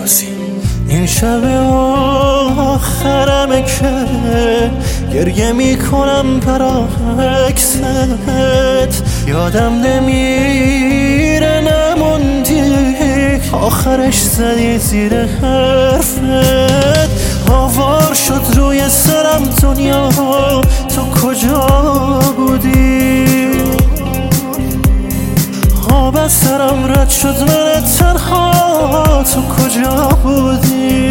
شیرازی. این شب آخرمه که گریه میکنم برعکست، یادم نمیره نموندی آخرش زدی زیر حرفت. آوار شد روی سرم دنیا، تو کجا بودی؟ آب از سرم رد شد من تنها، تو کجا بودی؟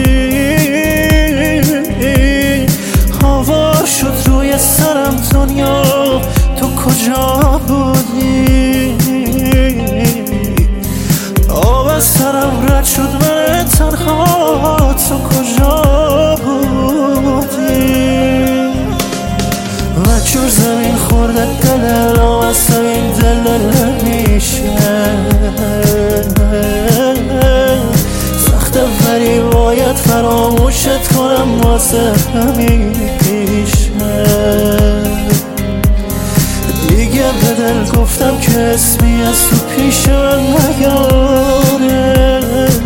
آوار شد روی سرم دنیا، تو کجا بودی؟ آب از سرم رد شد من تنها، تو کجا بودی؟ وچور زمین خورده دلم از این دل نمیشه، سخته ولی باید فراموشت کنم واسه همیشه. دیگه به دل گفتم که اسمی از تو پیش من نیاره،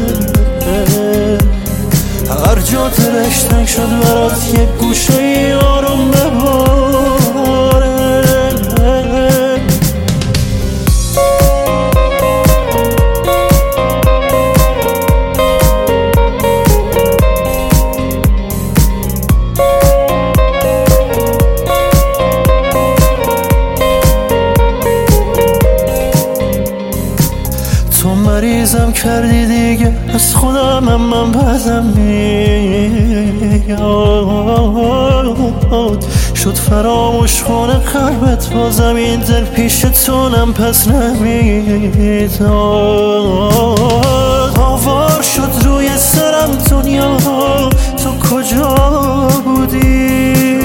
هر جا دلش تنگ شد برات یک گوشه ای آروم بباره. تو مریضم کردی دیگه از خودم، من بدم میاد، شد فراموش کنه قلبت بازم این دل پیشتونم پس نمیداد. آوار شد روی سرم دنیا، تو کجا بودی؟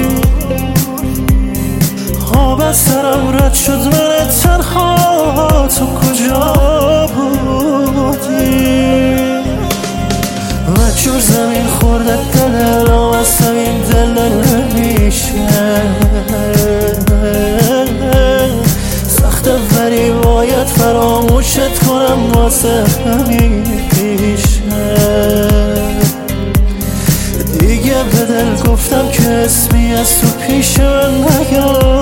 آب از سرم رد شد من تنها، تو کجا بودی؟ وچور زمین خورده دلم از این دل نمیشه، سخته ولی باید فراموشت کنم واسه همیشه. دیگه به دل گفتم که اسمی از تو پیش من نیاد،